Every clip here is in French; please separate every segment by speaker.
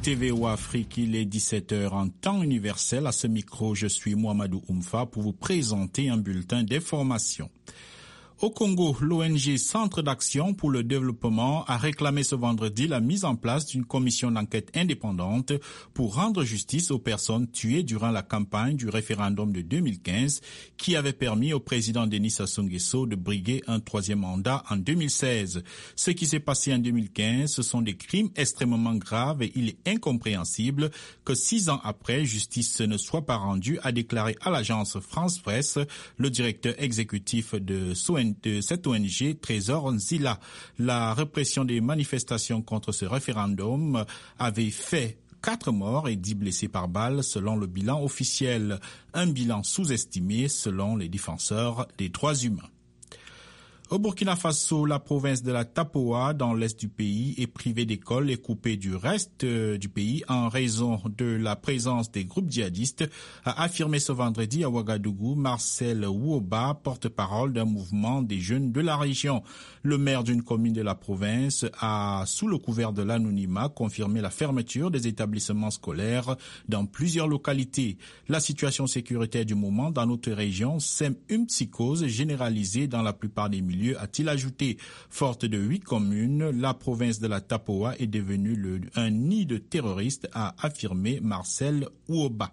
Speaker 1: écoutez VOA Afrique, il est 17h en temps universel. À ce micro, je suis Mohamedou Oumfa pour vous présenter un bulletin d'information. Au Congo, l'ONG Centre d'action pour le développement a réclamé ce vendredi la mise en place d'une commission d'enquête indépendante pour rendre justice aux personnes tuées durant la campagne du référendum de 2015 qui avait permis au président Denis Sassou Nguesso de briguer un troisième mandat en 2016. Ce qui s'est passé en 2015, ce sont des crimes extrêmement graves et il est incompréhensible que 6 ans après, justice ne soit pas rendue, a déclaré à l'agence France Presse le directeur exécutif de cette ONG, Trésor Nzila. La répression des manifestations contre ce référendum avait fait 4 morts et 10 blessés par balle selon le bilan officiel. Un bilan sous-estimé selon les défenseurs des droits humains. Au Burkina Faso, la province de la Tapoa, dans l'est du pays, est privée d'écoles et coupée du reste du pays en raison de la présence des groupes djihadistes, a affirmé ce vendredi à Ouagadougou Marcel Ouoba, porte-parole d'un mouvement des jeunes de la région. Le maire d'une commune de la province a, sous le couvert de l'anonymat, confirmé la fermeture des établissements scolaires dans plusieurs localités. La situation sécuritaire du moment dans notre région sème une psychose généralisée dans la plupart des milieux, a-t-il ajouté. Forte de 8 communes, la province de la Tapoa est devenue un nid de terroristes, a affirmé Marcel Ouoba.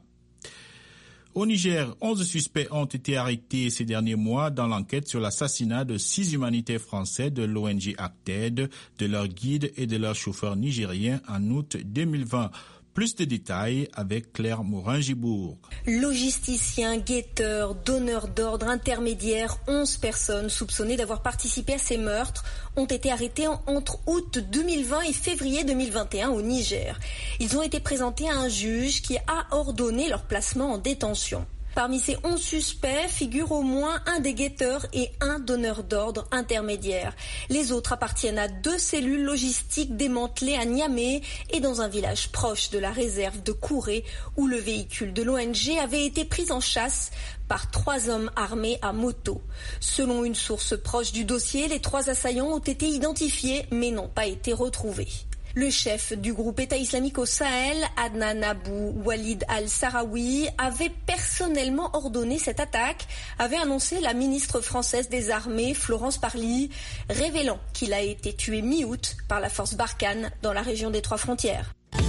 Speaker 1: Au Niger, 11 suspects ont été arrêtés ces derniers mois dans l'enquête sur l'assassinat de 6 humanitaires français de l'ONG Acted, de leur guide et de leur chauffeur nigérien en août 2020. Plus de détails avec Claire Morin-Gibourg.
Speaker 2: Logisticiens, guetteurs, donneurs d'ordre, intermédiaires, 11 personnes soupçonnées d'avoir participé à ces meurtres ont été arrêtées entre août 2020 et février 2021 au Niger. Ils ont été présentés à un juge qui a ordonné leur placement en détention. Parmi ces 11 suspects figure au moins un des guetteurs et un donneur d'ordre intermédiaire. Les autres appartiennent à 2 cellules logistiques démantelées à Niamey et dans un village proche de la réserve de Kouré où le véhicule de l'ONG avait été pris en chasse par 3 hommes armés à moto. Selon une source proche du dossier, les 3 assaillants ont été identifiés mais n'ont pas été retrouvés. Le chef du groupe État islamique au Sahel, Adnan Abou Walid al-Sahraoui, avait personnellement ordonné cette attaque, avait annoncé la ministre française des Armées, Florence Parly, révélant qu'il a été tué mi-août par la force Barkhane dans la région des 3 frontières.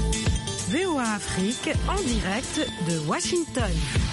Speaker 3: VOA Afrique en direct de Washington.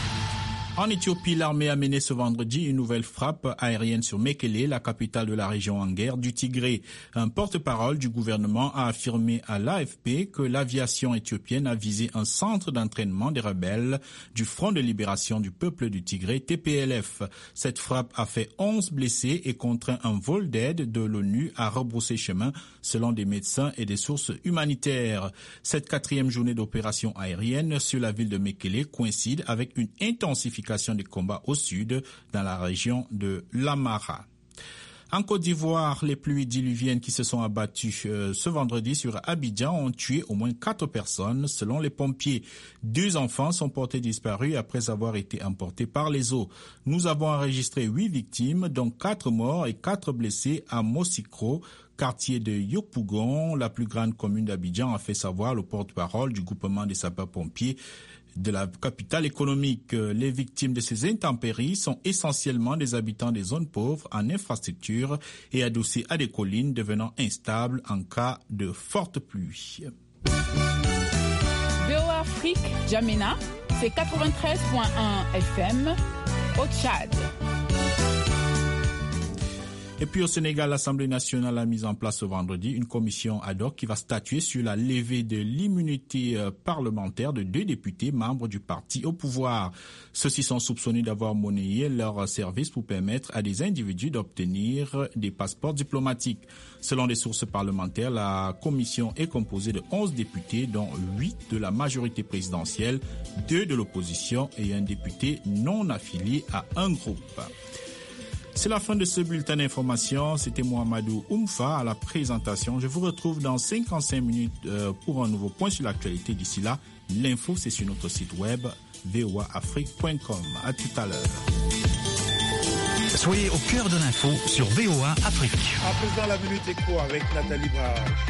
Speaker 1: En Éthiopie, l'armée a mené ce vendredi une nouvelle frappe aérienne sur Mekele, la capitale de la région en guerre du Tigré. Un porte-parole du gouvernement a affirmé à l'AFP que l'aviation éthiopienne a visé un centre d'entraînement des rebelles du Front de libération du peuple du Tigré, TPLF. Cette frappe a fait 11 blessés et contraint un vol d'aide de l'ONU à rebrousser chemin, selon des médecins et des sources humanitaires. Cette 4e journée d'opération aérienne sur la ville de Mekele coïncide avec une intensification des combats au sud, dans la région de l'Amara. En Côte d'Ivoire, les pluies diluviennes qui se sont abattues ce vendredi sur Abidjan ont tué au moins 4 personnes, selon les pompiers. 2 enfants sont portés disparus après avoir été emportés par les eaux. Nous avons enregistré 8 victimes, dont 4 morts et 4 blessés à Mosikro, quartier de Yopougon, la plus grande commune d'Abidjan, a fait savoir le porte-parole du groupement des sapeurs-pompiers de la capitale économique. Les victimes de ces intempéries sont essentiellement des habitants des zones pauvres en infrastructure et adossés à des collines devenant instables en cas de forte pluie.
Speaker 4: VOA Afrique, Djamena, c'est 93.1 FM au Tchad.
Speaker 1: Et puis au Sénégal, l'Assemblée nationale a mis en place ce vendredi une commission ad hoc qui va statuer sur la levée de l'immunité parlementaire de 2 députés membres du parti au pouvoir. Ceux-ci sont soupçonnés d'avoir monnayé leur service pour permettre à des individus d'obtenir des passeports diplomatiques. Selon des sources parlementaires, la commission est composée de 11 députés, dont 8 de la majorité présidentielle, 2 de l'opposition et un député non affilié à un groupe. C'est la fin de ce bulletin d'information. C'était Mohamedou Oumfa à la présentation. Je vous retrouve dans 55 minutes pour un nouveau point sur l'actualité. D'ici là, l'info, c'est sur notre site web voaafrique.com. À tout à l'heure.
Speaker 5: Soyez au cœur de l'info sur VOA Afrique.
Speaker 6: À présent, la minute éco avec Nathalie Brage.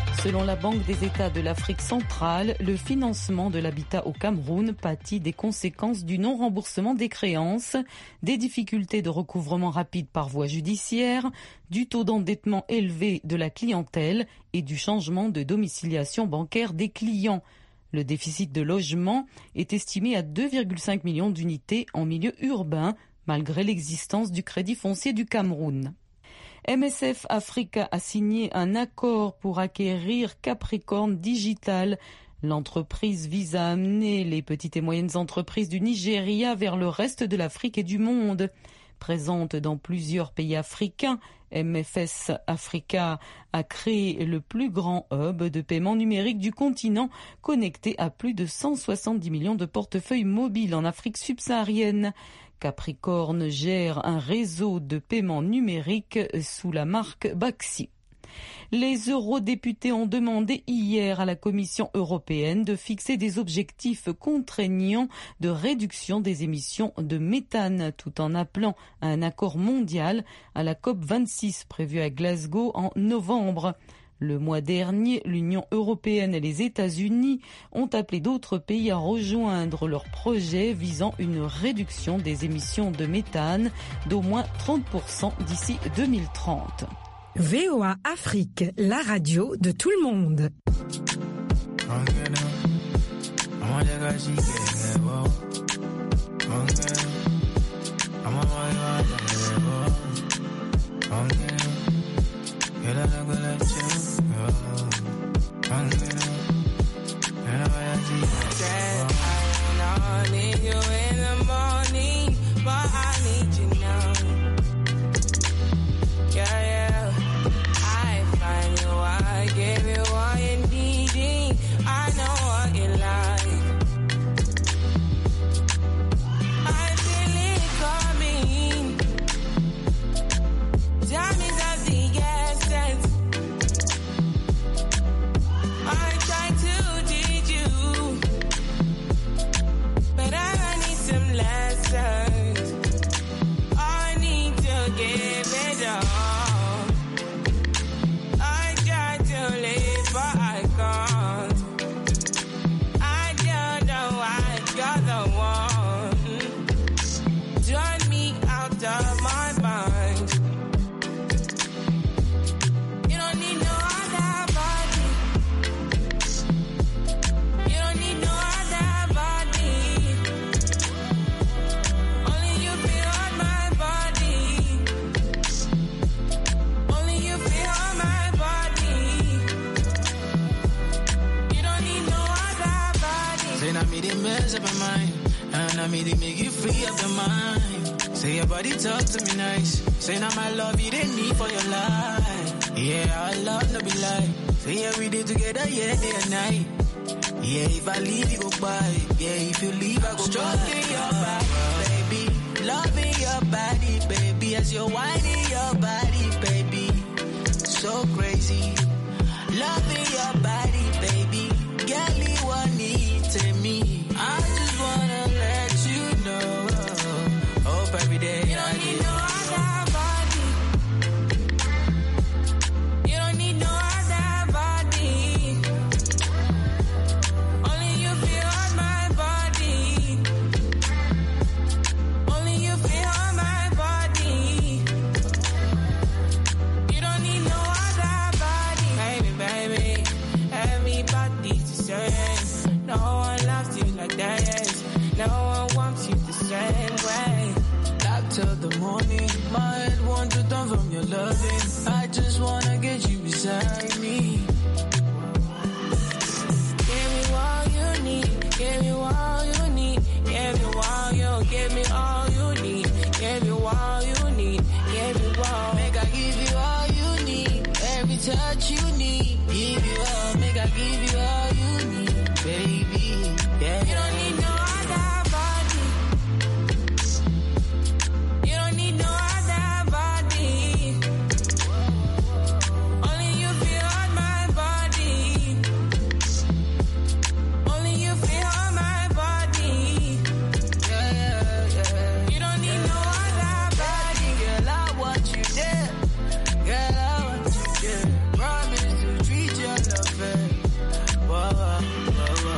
Speaker 5: Selon la Banque des États de l'Afrique centrale, le financement de l'habitat au Cameroun pâtit des conséquences du non-remboursement des créances, des difficultés de recouvrement rapide par voie judiciaire, du taux d'endettement élevé de la clientèle et du changement de domiciliation bancaire des clients. Le déficit de logement est estimé à 2,5 millions d'unités en milieu urbain, malgré l'existence du Crédit foncier du Cameroun. MSF Africa a signé un accord pour acquérir Capricorn Digital. L'entreprise vise à amener les petites et moyennes entreprises du Nigeria vers le reste de l'Afrique et du monde. Présente dans plusieurs pays africains, MFS Africa a créé le plus grand hub de paiement numérique du continent, connecté à plus de 170 millions de portefeuilles mobiles en Afrique subsaharienne. Capricorn gère un réseau de paiement numérique sous la marque Baxi. Les eurodéputés ont demandé hier à la Commission européenne de fixer des objectifs contraignants de réduction des émissions de méthane, tout en appelant à un accord mondial à la COP26 prévue à Glasgow en novembre. Le mois dernier, l'Union européenne et les États-Unis ont appelé d'autres pays à rejoindre leur projet visant une réduction des émissions de méthane d'au moins 30% d'ici 2030.
Speaker 3: VOA Afrique, la radio de tout le monde.
Speaker 6: Talk to me nice. Say now my love you didn't need for your life. Yeah, our love no be lie. Say yeah, we did together, yeah, day and night. Yeah, if I leave you go by. Yeah, if you leave I go stroking your body, baby. Loving your body, baby. As you're whining your body, baby. So crazy. Loving your body, baby. Girl, you want need to me. I just wanna let you know. Hope every day. Till the morning, my head won't turn from your loving. I just wanna